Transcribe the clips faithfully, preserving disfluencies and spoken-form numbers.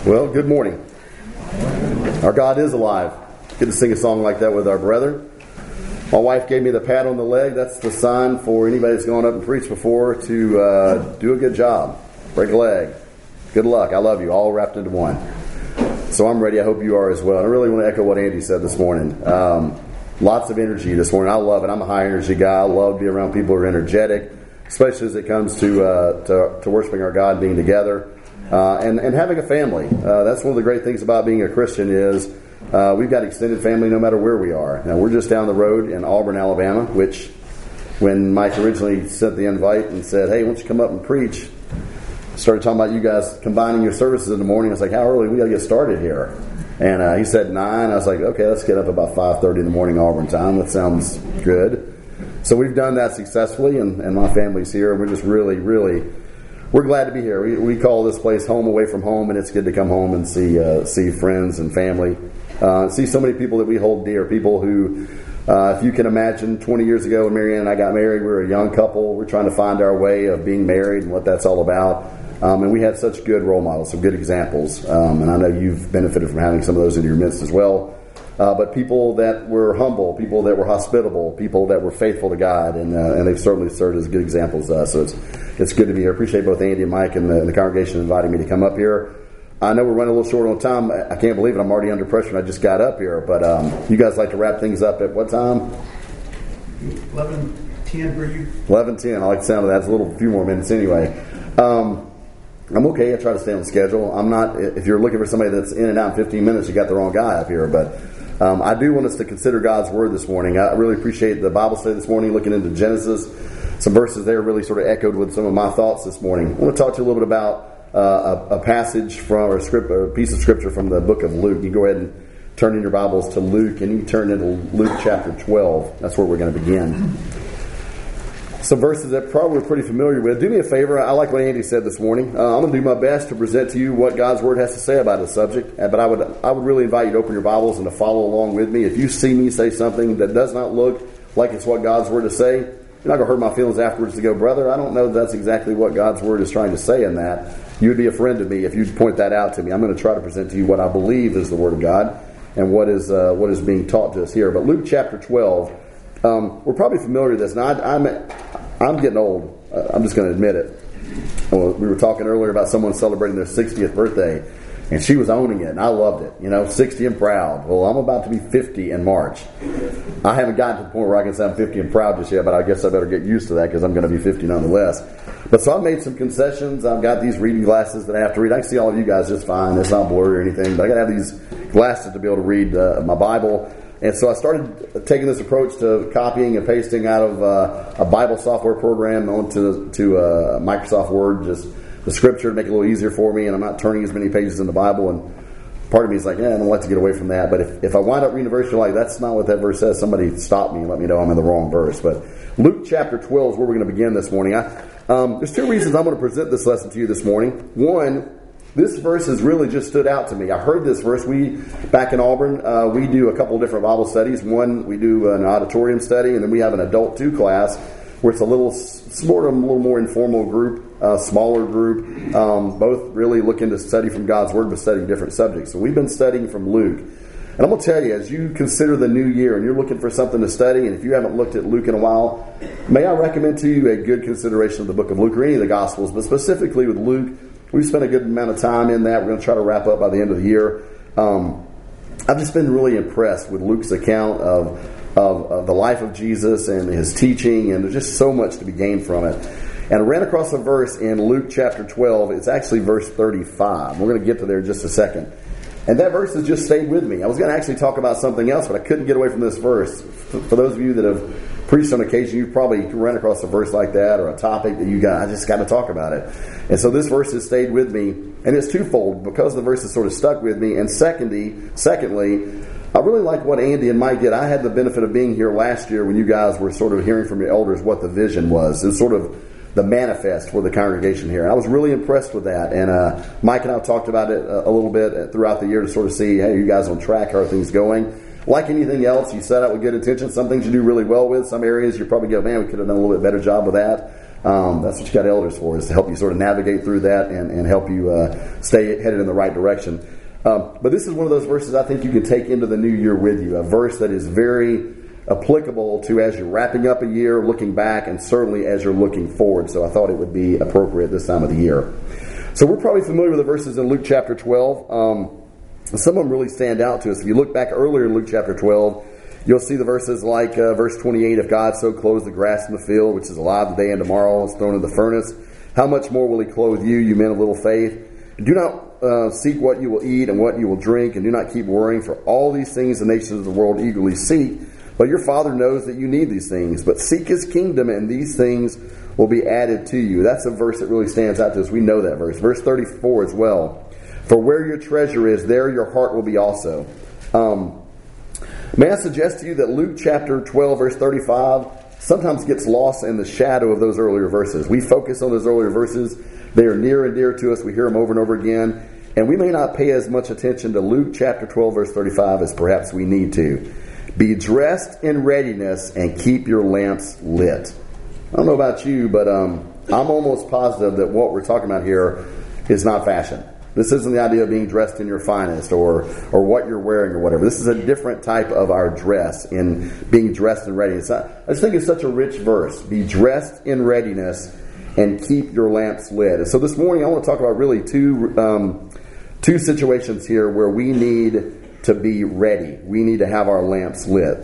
Well, good morning. Our God is alive. Get to sing a song like that with our brethren. My wife gave me the pat on the leg. That's the sign for anybody that's gone up and preached before to uh, do a good job. Break a leg. Good luck. I love you. All wrapped into one. So I'm ready. I hope you are as well. And I really want to echo what Andy said this morning. Um, lots of energy this morning. I love it. I'm a high energy guy. I love to be around people who are energetic, especially as it comes to uh, to, to worshiping our God, being together. Uh, and, and having a family. Uh, that's one of the great things about being a Christian is uh, we've got extended family no matter where we are. Now, we're just down the road in Auburn, Alabama, which when Mike originally sent the invite and said, hey, why don't you come up and preach, started talking about you guys combining your services in the morning. I was like, how early? We got to get started here. And uh, he said nine. I was like, okay, let's get up about five thirty in the morning Auburn time. That sounds good. So we've done that successfully, and, and my family's here, and we're just really, really... We're glad to be here. We we call this place home away from home, and it's good to come home and see uh, see friends and family. Uh, see so many people that we hold dear. People who, uh, if you can imagine, twenty years ago when Marianne and I got married, we were a young couple. We're trying to find our way of being married and what that's all about. Um, and we had such good role models, some good examples. Um, and I know you've benefited from having some of those in your midst as well. Uh, but people that were humble, people that were hospitable, people that were faithful to God, and uh, and they've certainly served as good examples to us. So it's it's good to be here. I appreciate both Andy and Mike and the, and the congregation inviting me to come up here. I know we're running a little short on time. I can't believe it. I'm already under pressure, and I just got up here. But um, you guys like to wrap things up at what time? eleven ten for you. eleven ten. I like the sound of that. It's a little few more minutes anyway. Um, I'm okay. I try to stay on the schedule. I'm not. If you're looking for somebody that's in and out in fifteen minutes, you got the wrong guy up here. But um, I do want us to consider God's Word this morning. I really appreciate the Bible study this morning, looking into Genesis. Some verses there really sort of echoed with some of my thoughts this morning. I want to talk to you a little bit about uh, a, a passage from or a, script, or a piece of scripture from the book of Luke. You go ahead and turn in your Bibles to Luke, and you turn into Luke chapter twelve. That's where we're going to begin. Some verses that probably we're pretty familiar with. Do me a favor. I like what Andy said this morning. Uh, I'm going to do my best to present to you what God's Word has to say about the subject. But I would I would really invite you to open your Bibles and to follow along with me. If you see me say something that does not look like it's what God's Word is saying, you're not going to hurt my feelings afterwards to go, brother, I don't know if that's exactly what God's Word is trying to say in that. You would be a friend to me if you'd point that out to me. I'm going to try to present to you what I believe is the Word of God and what is uh, what is being taught to us here. But Luke chapter twelve, um, we're probably familiar with this. Now, I, I'm... I'm getting old. Uh, I'm just going to admit it. Well, we were talking earlier about someone celebrating their sixtieth birthday, and she was owning it, and I loved it. You know, sixty and proud. Well, I'm about to be fifty in March. I haven't gotten to the point where I can say I'm fifty and proud just yet, but I guess I better get used to that because I'm going to be fifty nonetheless. But so I've made some concessions. I've got these reading glasses that I have to read. I can see all of you guys just fine. It's not blurry or anything, but I got to have these glasses to be able to read uh, my Bible. And so I started taking this approach to copying and pasting out of uh, a Bible software program onto to uh, Microsoft Word, just the scripture to make it a little easier for me. And I'm not turning as many pages in the Bible. And part of me is like, yeah, I don't like to get away from that. But if, if I wind up reading a verse, you're like, that's not what that verse says. Somebody stop me and let me know I'm in the wrong verse. But Luke chapter twelve is where we're going to begin this morning. I, um, there's two reasons I'm going to present this lesson to you this morning. One, this verse has really just stood out to me. I heard this verse. We, back in Auburn, uh, we do a couple of different Bible studies. One, we do an auditorium study, and then we have an adult two class where it's a little, sort of a little more informal group, uh, smaller group. Um, both really looking to study from God's Word, but studying different subjects. So we've been studying from Luke. And I'm going to tell you, as you consider the new year and you're looking for something to study, and if you haven't looked at Luke in a while, may I recommend to you a good consideration of the book of Luke or any of the Gospels, but specifically with Luke. We've spent a good amount of time in that. We're going to try to wrap up by the end of the year. Um, I've just been really impressed with Luke's account of, of, of the life of Jesus and his teaching, and there's just so much to be gained from it. And I ran across a verse in Luke chapter twelve. It's actually verse thirty-five. We're going to get to there in just a second. And that verse has just stayed with me. I was going to actually talk about something else, but I couldn't get away from this verse. For those of you that have preached on occasion, you've probably run across a verse like that or a topic that you got, I just got to talk about it. And so this verse has stayed with me, and it's twofold because the verse has sort of stuck with me. And secondly, secondly, I really like what Andy and Mike did. I had the benefit of being here last year when you guys were sort of hearing from your elders what the vision was. It's sort of the manifest for the congregation here. I was really impressed with that. And uh, Mike and I talked about it a, a little bit throughout the year to sort of see, hey, are you guys on track? How are things going? Like anything else, you set out with good intentions. Some things you do really well with. Some areas you probably go, man, we could have done a little bit better job with that. Um, that's what you got elders for, is to help you sort of navigate through that and, and help you uh, stay headed in the right direction. Um, but this is one of those verses I think you can take into the new year with you, a verse that is very applicable to as you're wrapping up a year, looking back, and certainly as you're looking forward. So I thought it would be appropriate this time of the year. So we're probably familiar with the verses in Luke chapter twelve. Um, some of them really stand out to us. If you look back earlier in Luke chapter twelve, you'll see the verses like uh, verse twenty-eight, if God so clothes the grass in the field, which is alive today and tomorrow is thrown in the furnace, how much more will he clothe you, you men of little faith? Do not uh, seek what you will eat and what you will drink, and do not keep worrying, for all these things the nations of the world eagerly seek. But your Father knows that you need these things. But seek His kingdom, and these things will be added to you. That's a verse that really stands out to us. We know that verse. Verse thirty-four as well. For where your treasure is, there your heart will be also. Um, may I suggest to you that Luke chapter twelve, verse thirty-five, sometimes gets lost in the shadow of those earlier verses. We focus on those earlier verses. They are near and dear to us. We hear them over and over again. And we may not pay as much attention to Luke chapter twelve, verse thirty-five as perhaps we need to. Be dressed in readiness and keep your lamps lit. I don't know about you, but um, I'm almost positive that what we're talking about here is not fashion. This isn't the idea of being dressed in your finest or or what you're wearing or whatever. This is a different type of our dress in being dressed in readiness. I just think it's such a rich verse. Be dressed in readiness and keep your lamps lit. And so this morning I want to talk about really two um, two situations here where we need to be ready. We need to have our lamps lit.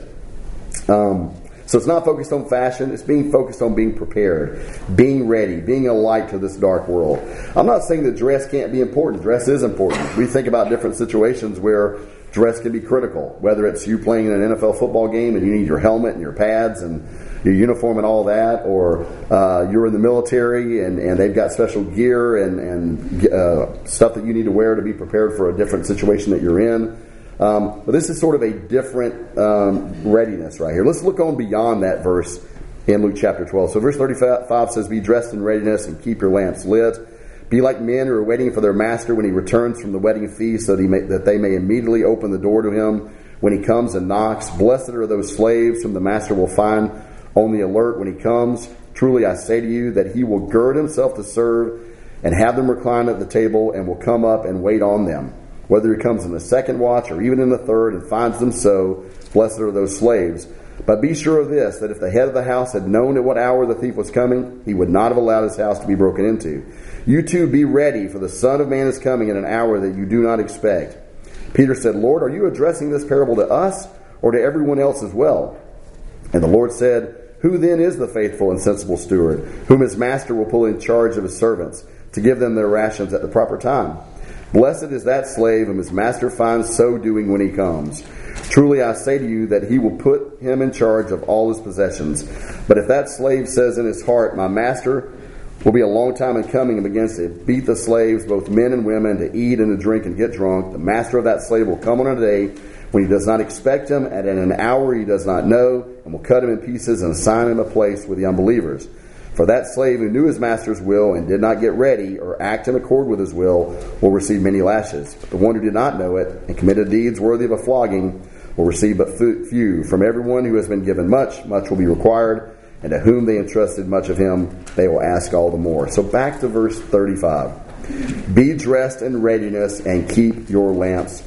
Um, so it's not focused on fashion. It's being focused on being prepared, being ready, being a light to this dark world. I'm not saying that dress can't be important. Dress is important. We think about different situations where dress can be critical, whether it's you playing in an N F L football game and you need your helmet and your pads and your uniform and all that, or uh, you're in the military and, and they've got special gear and, and uh, stuff that you need to wear to be prepared for a different situation that you're in. Um, but this is sort of a different um, readiness right here. Let's look on beyond that verse in Luke chapter twelve. So verse thirty-five says, be dressed in readiness and keep your lamps lit. Be like men who are waiting for their master when he returns from the wedding feast, so that, he may, that they may immediately open the door to him when he comes and knocks. Blessed are those slaves whom the master will find on the alert when he comes. Truly I say to you that he will gird himself to serve and have them recline at the table and will come up and wait on them. Whether he comes in the second watch or even in the third and finds them so, blessed are those slaves. But be sure of this, that if the head of the house had known at what hour the thief was coming, he would not have allowed his house to be broken into. You too be ready, for the Son of Man is coming in an hour that you do not expect. Peter said, Lord, are you addressing this parable to us or to everyone else as well? And the Lord said, who then is the faithful and sensible steward, whom his master will put in charge of his servants, to give them their rations at the proper time? Blessed is that slave whom his master finds so doing when he comes. Truly I say to you that he will put him in charge of all his possessions. But if that slave says in his heart, my master will be a long time in coming, and begins to beat the slaves, both men and women, to eat and to drink and get drunk, the master of that slave will come on a day when he does not expect him, and in an hour he does not know, and will cut him in pieces and assign him a place with the unbelievers. For that slave who knew his master's will and did not get ready or act in accord with his will will receive many lashes. But the one who did not know it and committed deeds worthy of a flogging will receive but few. From everyone who has been given much, much will be required, and to whom they entrusted much of him, they will ask all the more. So back to verse thirty-five. Be dressed in readiness and keep your lamps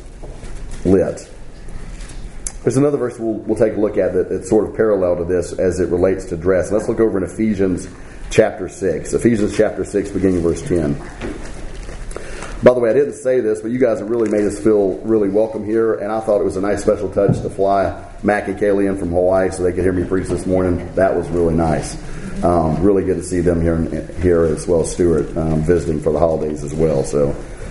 lit. There's another verse we'll, we'll take a look at that, that's sort of parallel to this as it relates to dress. Let's look over in Ephesians chapter six. Ephesians chapter six, beginning verse ten. By the way, I didn't say this, but you guys have really made us feel really welcome here, and I thought it was a nice special touch to fly Mac and Kaylee in from Hawaii so they could hear me preach this morning. That was really nice. Um, really good to see them here, here as well as Stuart um, visiting for the holidays as well. So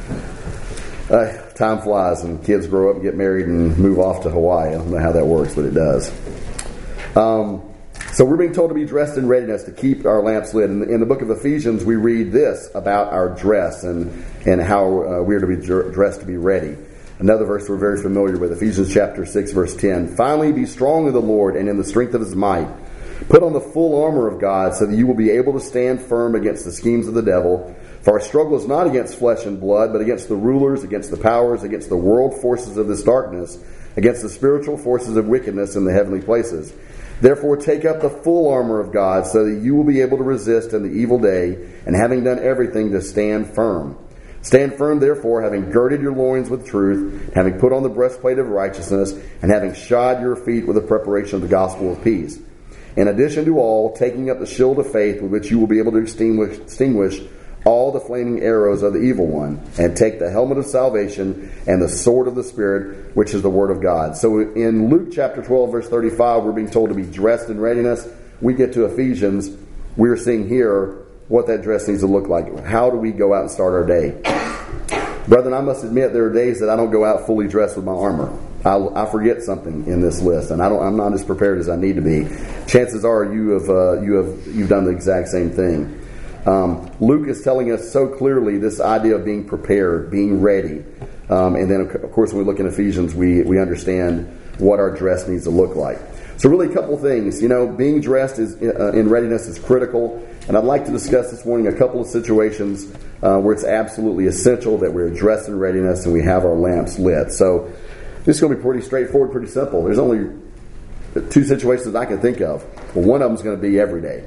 uh, time flies, and kids grow up and get married and move off to Hawaii. I don't know how that works, but it does. Um, so we're being told to be dressed in readiness to keep our lamps lit. In, in the book of Ephesians, we read this about our dress and, and how uh, we're to be dressed to be ready. Another verse we're very familiar with, Ephesians chapter six, verse ten. Finally, be strong in the Lord and in the strength of his might. Put on the full armor of God so that you will be able to stand firm against the schemes of the devil. For our struggle is not against flesh and blood, but against the rulers, against the powers, against the world forces of this darkness, against the spiritual forces of wickedness in the heavenly places. Therefore take up the full armor of God, so that you will be able to resist in the evil day, and having done everything, to stand firm. Stand firm, therefore, having girded your loins with truth, having put on the breastplate of righteousness, and having shod your feet with the preparation of the gospel of peace. In addition to all, taking up the shield of faith, with which you will be able to extinguish, extinguish all the flaming arrows of the evil one, and take the helmet of salvation and the sword of the Spirit, which is the word of God. So in Luke chapter twelve, verse thirty-five, we're being told to be dressed in readiness. We get to Ephesians, we're seeing here what that dress needs to look like. How do we go out and start our day? Brethren, I must admit there are days that I don't go out fully dressed with my armor. I, I forget something in this list, and I don't, I'm not as prepared as I need to be. Chances are you have uh, you have you've done the exact same thing. Um, Luke is telling us so clearly this idea of being prepared, being ready, um, and then of course when we look in Ephesians, we we understand what our dress needs to look like. So really, a couple things. You know, being dressed is uh, in readiness is critical. And I'd like to discuss this morning a couple of situations uh, where it's absolutely essential that we're dressed in readiness and we have our lamps lit. So this is going to be pretty straightforward, pretty simple. There's only two situations I can think of. Well, one of them is going to be every day.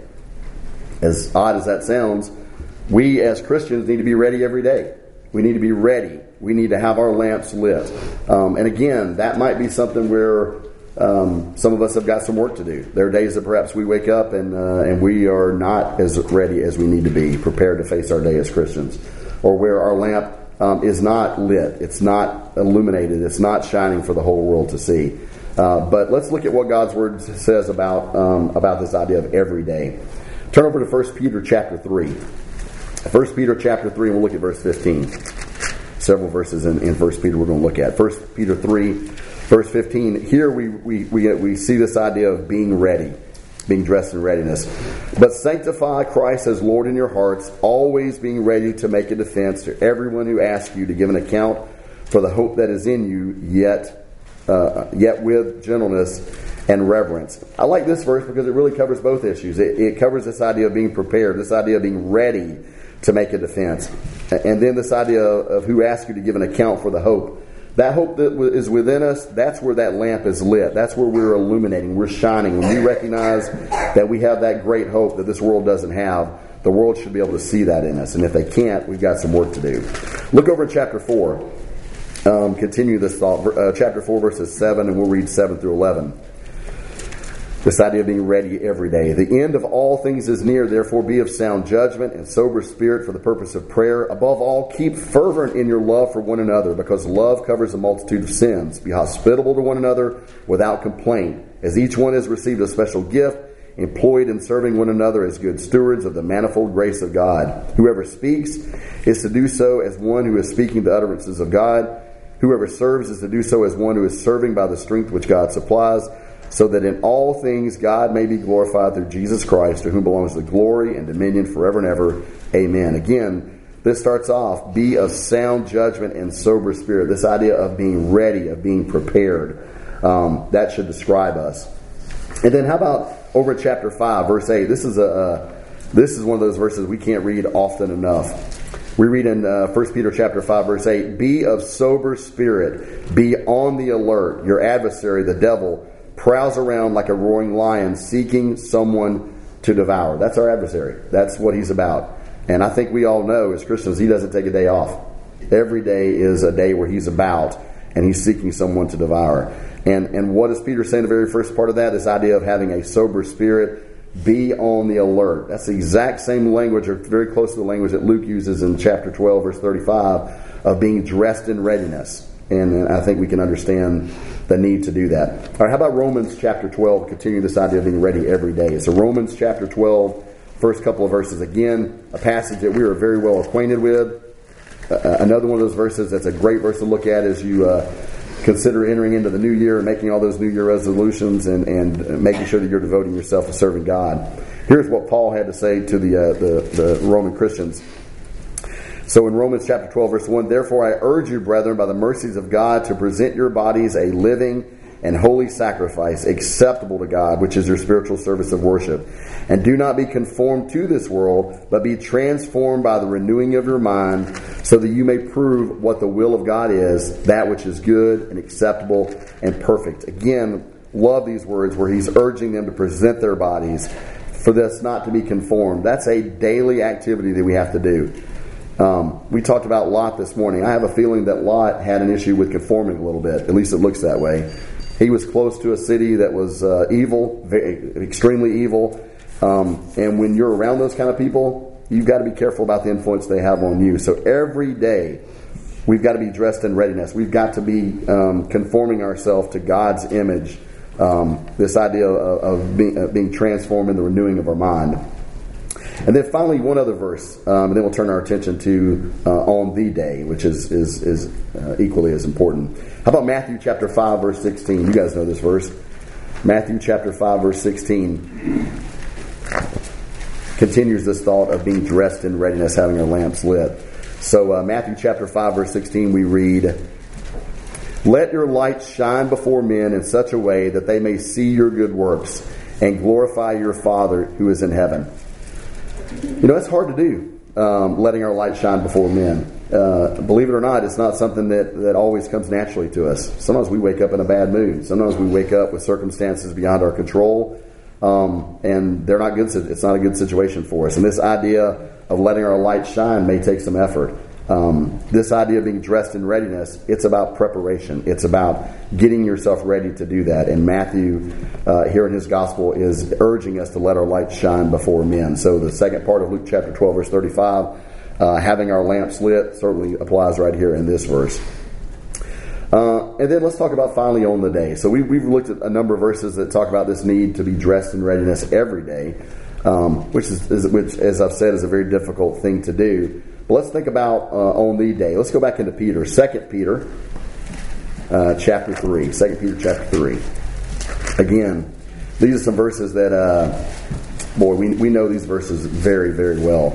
As odd as that sounds, we as Christians need to be ready every day. We need to be ready. We need to have our lamps lit. Um, and again, that might be something where Um, some of us have got some work to do. There are days that perhaps we wake up and uh, and we are not as ready as we need to be, prepared to face our day as Christians, or where our lamp um, is not lit, it's not illuminated, it's not shining for the whole world to see. Uh, but let's look at what God's Word says about um, about this idea of every day. Turn over to First Peter chapter three. First Peter chapter three, and we'll look at verse fifteen. Several verses in, in First Peter we're going to look at. First Peter three. Verse fifteen, here we, we, we, we see this idea of being ready, being dressed in readiness. But sanctify Christ as Lord in your hearts, always being ready to make a defense to everyone who asks you to give an account for the hope that is in you, yet, uh, yet with gentleness and reverence. I like this verse because it really covers both issues. It, it covers this idea of being prepared, this idea of being ready to make a defense. And then this idea of who asks you to give an account for the hope. That hope that is within us, that's where that lamp is lit. That's where we're illuminating, we're shining. When we recognize that we have that great hope that this world doesn't have, the world should be able to see that in us. And if they can't, we've got some work to do. Look over at chapter four. Um, continue this thought. Uh, chapter four, verses seven, and we'll read seven through eleven. This idea of being ready every day. The end of all things is near, therefore be of sound judgment and sober spirit for the purpose of prayer. Above all, keep fervent in your love for one another, because love covers a multitude of sins. Be hospitable to one another without complaint, as each one has received a special gift, employed in serving one another as good stewards of the manifold grace of God. Whoever speaks is to do so as one who is speaking the utterances of God. Whoever serves is to do so as one who is serving by the strength which God supplies, so that in all things God may be glorified through Jesus Christ, to whom belongs the glory and dominion forever and ever. Amen. Again, this starts off, be of sound judgment and sober spirit. This idea of being ready, of being prepared. Um, that should describe us. And then how about over at chapter five, verse eight? This is a uh, this is one of those verses we can't read often enough. We read in uh, First Peter chapter five, verse eight, be of sober spirit, be on the alert. Your adversary, the devil, prowls around like a roaring lion seeking someone to devour. That's our adversary. That's what he's about. And I think we all know as Christians, he doesn't take a day off. Every day is a day where he's about and he's seeking someone to devour. And and what does Peter say in the very first part of that? This idea of having a sober spirit, be on the alert. That's the exact same language, or very close to the language that Luke uses in chapter twelve, verse thirty-five, of being dressed in readiness. And I think we can understand the need to do that. All right, how about Romans chapter twelve? Continue this idea of being ready every day. So Romans chapter twelve, first couple of verses. Again, a passage that we are very well acquainted with. Uh, another one of those verses that's a great verse to look at as you uh, consider entering into the new year and making all those new year resolutions and, and making sure that you're devoting yourself to serving God. Here's what Paul had to say to the, uh, the, the Roman Christians. So in Romans chapter twelve, verse one, therefore I urge you, brethren, by the mercies of God, to present your bodies a living and holy sacrifice, acceptable to God, which is your spiritual service of worship. And do not be conformed to this world, but be transformed by the renewing of your mind, so that you may prove what the will of God is, that which is good and acceptable and perfect. Again, love these words where he's urging them to present their bodies for this not to be conformed. That's a daily activity that we have to do. Um, we talked about Lot this morning. I have a feeling that Lot had an issue with conforming a little bit. At least it looks that way. He was close to a city that was uh, evil, very, extremely evil. Um, and when you're around those kind of people, you've got to be careful about the influence they have on you. So every day, we've got to be dressed in readiness. We've got to be um, conforming ourselves to God's image. Um, this idea of, of, being, of being transformed in the renewing of our mind. And then finally, one other verse, um, and then we'll turn our attention to uh, on the day, which is is, is uh, equally as important. How about Matthew chapter five, verse sixteen? You guys know this verse. Matthew chapter five, verse sixteen continues this thought of being dressed in readiness, having our lamps lit. So uh, Matthew chapter five, verse sixteen, we read, "Let your light shine before men in such a way that they may see your good works and glorify your Father who is in heaven." You know, it's hard to do, um, letting our light shine before men. Uh, believe it or not, it's not something that, that always comes naturally to us. Sometimes we wake up in a bad mood. Sometimes we wake up with circumstances beyond our control, um, and they're not good. It's not a good situation for us. And this idea of letting our light shine may take some effort. Um, this idea of being dressed in readiness, it's about preparation. It's about getting yourself ready to do that. And Matthew, uh, here in his gospel, is urging us to let our light shine before men. So the second part of Luke chapter twelve, verse thirty-five, uh, having our lamps lit, certainly applies right here in this verse. Uh, and then let's talk about finally on the day. So we, we've looked at a number of verses that talk about this need to be dressed in readiness every day, um, which is, is which, as I've said, is a very difficult thing to do. But let's think about uh, on the day. Let's go back into Peter. Second Peter uh, chapter three. Second Peter chapter three. Again, these are some verses that, uh, boy, we we know these verses very, very well.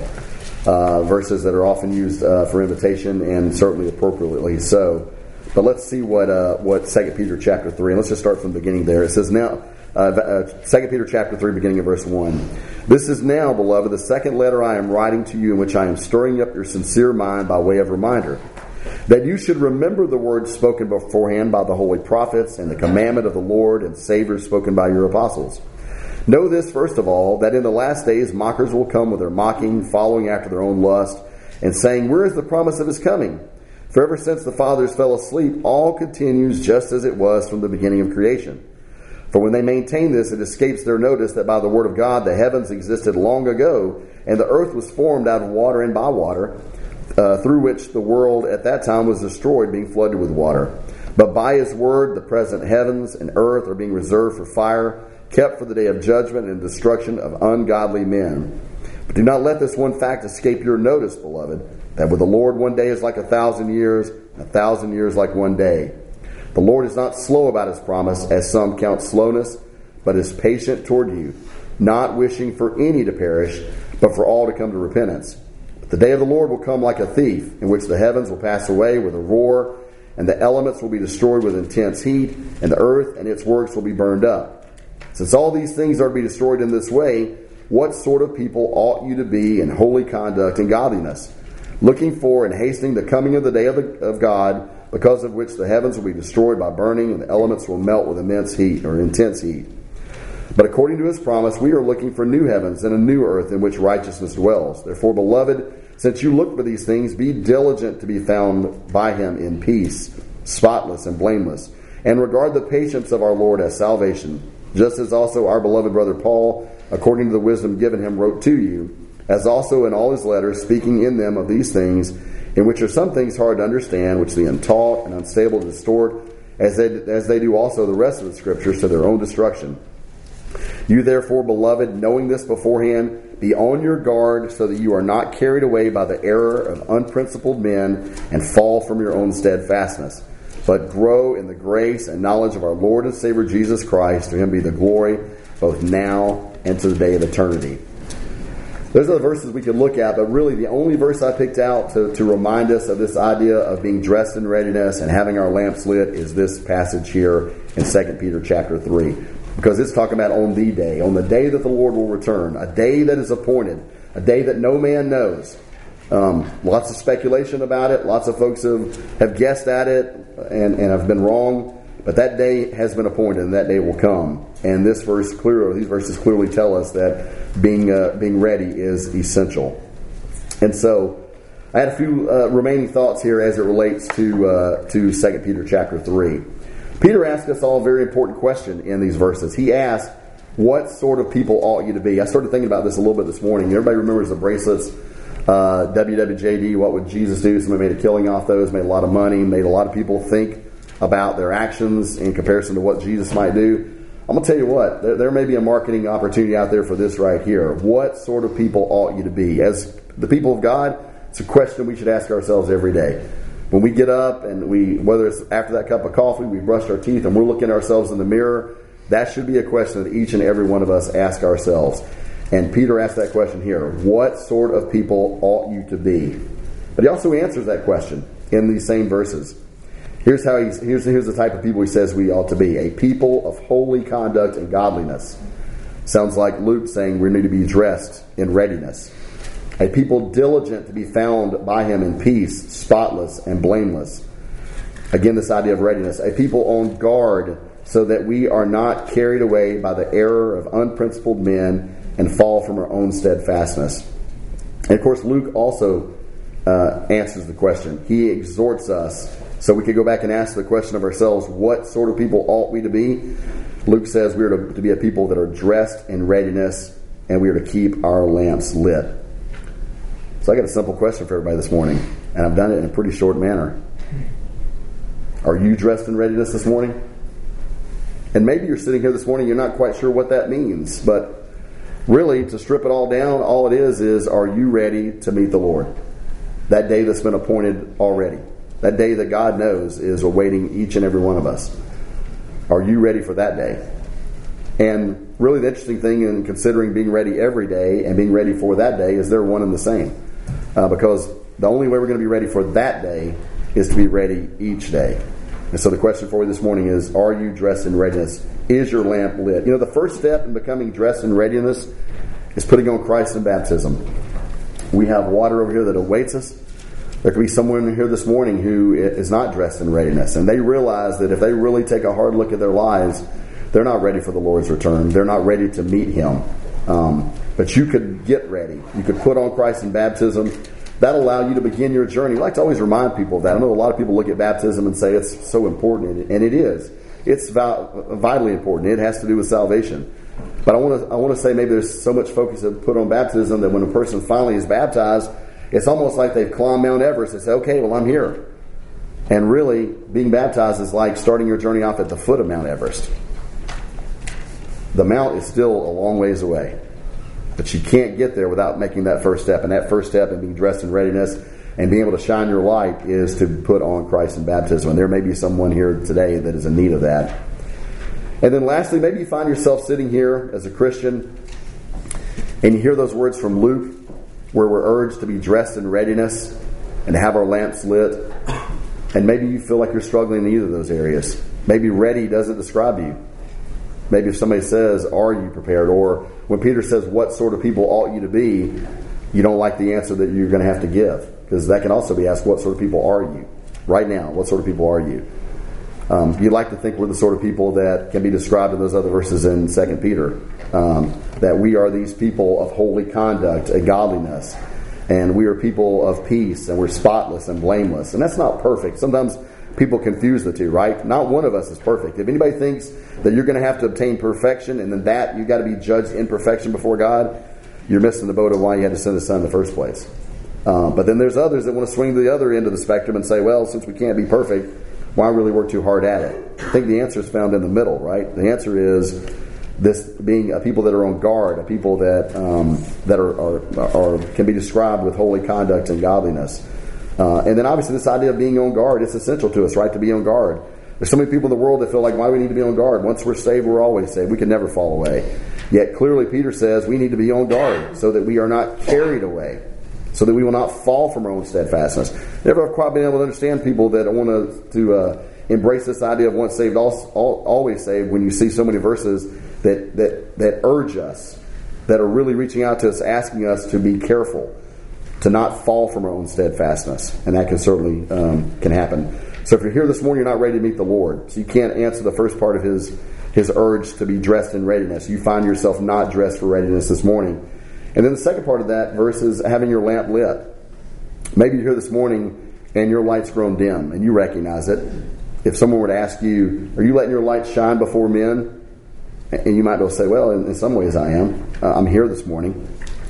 Uh, verses that are often used uh, for invitation and certainly appropriately so. But let's see what uh, what Second Peter chapter three. And let's just start from the beginning there. It says now. Uh, uh, Second Peter chapter three, beginning of verse one. "This is now, beloved, the second letter I am writing to you, in which I am stirring up your sincere mind by way of reminder, that you should remember the words spoken beforehand by the holy prophets, and the commandment of the Lord and Savior spoken by your apostles. Know this, first of all, that in the last days mockers will come with their mocking, following after their own lust, and saying, 'Where is the promise of his coming?' For ever since the fathers fell asleep, all continues just as it was from the beginning of creation. For when they maintain this, it escapes their notice that by the word of God the heavens existed long ago, and the earth was formed out of water and by water, uh, through which the world at that time was destroyed, being flooded with water. But by his word the present heavens and earth are being reserved for fire, kept for the day of judgment and destruction of ungodly men. But do not let this one fact escape your notice, beloved, that with the Lord one day is like a thousand years, and a thousand years like one day. The Lord is not slow about his promise, as some count slowness, but is patient toward you, not wishing for any to perish, but for all to come to repentance. But the day of the Lord will come like a thief, in which the heavens will pass away with a roar, and the elements will be destroyed with intense heat, and the earth and its works will be burned up. Since all these things are to be destroyed in this way, what sort of people ought you to be in holy conduct and godliness, looking for and hastening the coming of the day of, the, of God, because of which the heavens will be destroyed by burning, and the elements will melt with immense heat," or intense heat. "But according to his promise, we are looking for new heavens and a new earth in which righteousness dwells. Therefore, beloved, since you look for these things, be diligent to be found by him in peace, spotless and blameless, and regard the patience of our Lord as salvation, just as also our beloved brother Paul, according to the wisdom given him, wrote to you, as also in all his letters, speaking in them of these things, in which are some things hard to understand, which the untaught and unstable distort, as they, as they do also the rest of the Scriptures, to their own destruction. You therefore, beloved, knowing this beforehand, be on your guard, so that you are not carried away by the error of unprincipled men, and fall from your own steadfastness, but grow in the grace and knowledge of our Lord and Savior Jesus Christ. To him be the glory, both now and to the day of eternity." Those are the verses we could look at, but really the only verse I picked out to, to remind us of this idea of being dressed in readiness and having our lamps lit is this passage here in Second Peter chapter three. Because it's talking about on the day, on the day that the Lord will return, a day that is appointed, a day that no man knows. Um, lots of speculation about it. Lots of folks have, have guessed at it and, and have been wrong. But that day has been appointed, and that day will come. And this verse clearly, these verses clearly tell us that being uh, being ready is essential. And so, I had a few uh, remaining thoughts here as it relates to uh, to Second Peter chapter three. Peter asked us all a very important question in these verses. He asked, "What sort of people ought you to be?" I started thinking about this a little bit this morning. Everybody remembers the bracelets, uh, W W J D. What would Jesus do? Somebody made a killing off those, made a lot of money, made a lot of people think about their actions in comparison to what Jesus might do. I'm going to tell you what, there, there may be a marketing opportunity out there for this right here. What sort of people ought you to be? As the people of God, it's a question we should ask ourselves every day. When we get up and we, whether it's after that cup of coffee, we brushed our teeth and we're looking at ourselves in the mirror, that should be a question that each and every one of us ask ourselves. And Peter asked that question here. What sort of people ought you to be? But he also answers that question in these same verses. Here's how he's, here's, here's the type of people he says we ought to be. A people of holy conduct and godliness. Sounds like Luke saying we need to be dressed in readiness. A people diligent to be found by him in peace, spotless and blameless. Again, this idea of readiness. A people on guard so that we are not carried away by the error of unprincipled men and fall from our own steadfastness. And of course, Luke also uh, answers the question. He exhorts us. So we could go back and ask the question of ourselves, what sort of people ought we to be? Luke says we are to, to be a people that are dressed in readiness, and we are to keep our lamps lit. So I got a simple question for everybody this morning, and I've done it in a pretty short manner. Are you dressed in readiness this morning? And maybe you're sitting here this morning, you're not quite sure what that means, but really, to strip it all down, all it is is, are you ready to meet the Lord? That day that's been appointed already. That day that God knows is awaiting each and every one of us. Are you ready for that day? And really the interesting thing in considering being ready every day and being ready for that day is they're one and the same. Uh, because the only way we're going to be ready for that day is to be ready each day. And so the question for you this morning is, are you dressed in readiness? Is your lamp lit? You know, the first step in becoming dressed in readiness is putting on Christ in baptism. We have water over here that awaits us. There could be someone here this morning who is not dressed in readiness, and they realize that if they really take a hard look at their lives, they're not ready for the Lord's return. They're not ready to meet Him. Um, but you could get ready. You could put on Christ in baptism. That'll allow you to begin your journey. I like to always remind people of that. I know a lot of people look at baptism and say it's so important, and it is. It's vitally important. It has to do with salvation. But I want to I want to say maybe there's so much focus put on baptism that when a person finally is baptized, it's almost like they've climbed Mount Everest. They say, okay, well, I'm here. And really, being baptized is like starting your journey off at the foot of Mount Everest. The mount is still a long ways away. But you can't get there without making that first step. And that first step in being dressed in readiness and being able to shine your light is to put on Christ in baptism. And there may be someone here today that is in need of that. And then lastly, maybe you find yourself sitting here as a Christian and you hear those words from Luke, where we're urged to be dressed in readiness and to have our lamps lit. And maybe you feel like you're struggling in either of those areas. Maybe ready doesn't describe you. Maybe if somebody says, are you prepared? Or when Peter says, what sort of people ought you to be? You don't like the answer that you're going to have to give. Because that can also be asked, what sort of people are you? Right now, what sort of people are you? Um, you'd like to think we're the sort of people that can be described in those other verses in Second Peter. Um, that we are these people of holy conduct and godliness. And we are people of peace, and we're spotless and blameless. And that's not perfect. Sometimes people confuse the two, right? Not one of us is perfect. If anybody thinks that you're going to have to obtain perfection, and then that you've got to be judged in perfection before God, you're missing the boat of why you had to send His Son in the first place. Uh, but then there's others that want to swing to the other end of the spectrum and say, well, since we can't be perfect, why really work too hard at it? I think the answer is found in the middle, right? The answer is this being a people that are on guard, a people that um, that are, are, are can be described with holy conduct and godliness. Uh, and then obviously this idea of being on guard, it's essential to us, right, to be on guard. There's so many people in the world that feel like, why do we need to be on guard? Once we're saved, we're always saved. We can never fall away. Yet clearly Peter says we need to be on guard so that we are not carried away, so that we will not fall from our own steadfastness. Never have quite been able to understand people that want to, to uh, embrace this idea of once saved, always saved, when you see so many verses that, that, that urge us, that are really reaching out to us, asking us to be careful, to not fall from our own steadfastness. And that can certainly um, can happen. So if you're here this morning, you're not ready to meet the Lord. So you can't answer the first part of his, his urge to be dressed in readiness. You find yourself not dressed for readiness this morning. And then the second part of that verse is having your lamp lit. Maybe you're here this morning and your light's grown dim and you recognize it. If someone were to ask you, are you letting your light shine before men? And you might be able to say, well, in, in some ways I am. Uh, I'm here this morning.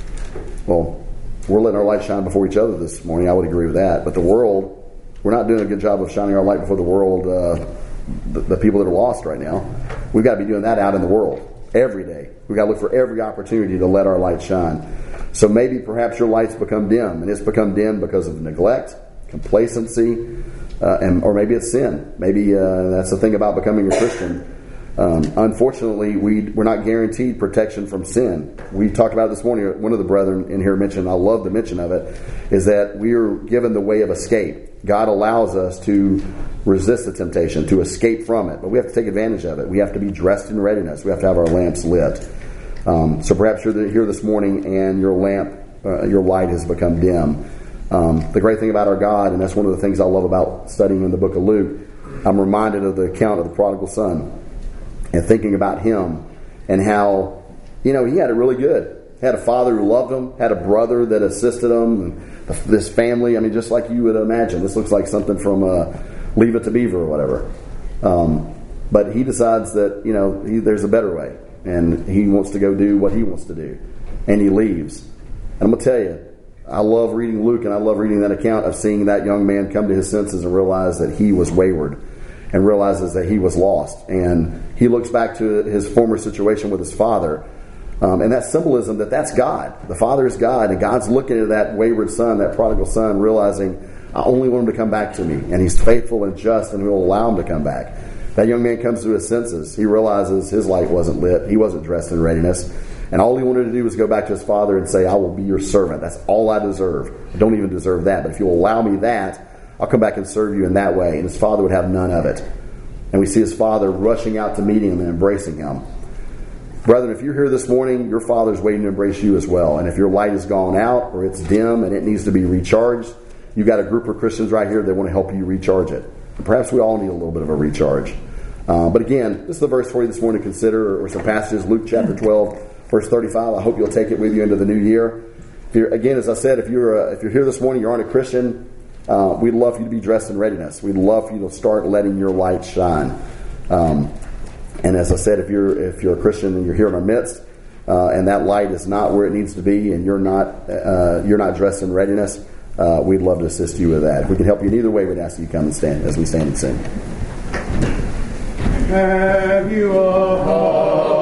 Well, we're letting our light shine before each other this morning. I would agree with that. But the world, we're not doing a good job of shining our light before the world, uh, the, the people that are lost right now. We've got to be doing that out in the world every day. We've got to look for every opportunity to let our light shine. So maybe perhaps your light's become dim, and it's become dim because of neglect, complacency, uh, and or maybe it's sin. Maybe uh, that's the thing about becoming a Christian. Um, unfortunately, we, we're not guaranteed protection from sin. We talked about it this morning. One of the brethren in here mentioned, I love the mention of it, is that we are given the way of escape. God allows us to resist the temptation, to escape from it. But we have to take advantage of it. We have to be dressed in readiness. We have to have our lamps lit. Um, so perhaps you're here this morning and your lamp, uh, your light has become dim. Um, the great thing about our God, and that's one of the things I love about studying in the book of Luke, I'm reminded of the account of the prodigal son. And thinking about him and how, you know, he had it really good. He had a father who loved him, had a brother that assisted him, and this family, I mean, just like you would imagine. This looks like something from uh, Leave It to Beaver or whatever. Um, but he decides that, you know, he, there's a better way. And he wants to go do what he wants to do. And he leaves. And I'm going to tell you, I love reading Luke, and I love reading that account of seeing that young man come to his senses and realize that he was wayward. And realizes that he was lost. And he looks back to his former situation with his father. Um, and that symbolism that that's God. The Father is God. And God's looking at that wayward son, that prodigal son, realizing, I only want him to come back to me. And he's faithful and just and will allow him to come back. That young man comes to his senses. He realizes his light wasn't lit. He wasn't dressed in readiness. And all he wanted to do was go back to his father and say, I will be your servant. That's all I deserve. I don't even deserve that. But if you'll allow me that, I'll come back and serve you in that way. And his father would have none of it. And we see his father rushing out to meet him and embracing him. Brethren, if you're here this morning, your father's waiting to embrace you as well. And if your light has gone out or it's dim and it needs to be recharged, you've got a group of Christians right here that want to help you recharge it. And perhaps we all need a little bit of a recharge. Uh, but again, this is the verse for you this morning to consider, or some passages, Luke chapter twelve, verse thirty-five. I hope you'll take it with you into the new year. If you're, again, as I said, if you're uh, if you're here this morning, you aren't a Christian, Uh, we'd love for you to be dressed in readiness. We'd love for you to start letting your light shine. Um, and as I said, if you're if you're a Christian and you're here in our midst, uh, and that light is not where it needs to be, and you're not uh, you're not dressed in readiness, uh, we'd love to assist you with that. If we can help you in either way, we'd ask you to come and stand as we stand and sing. Have you a heart?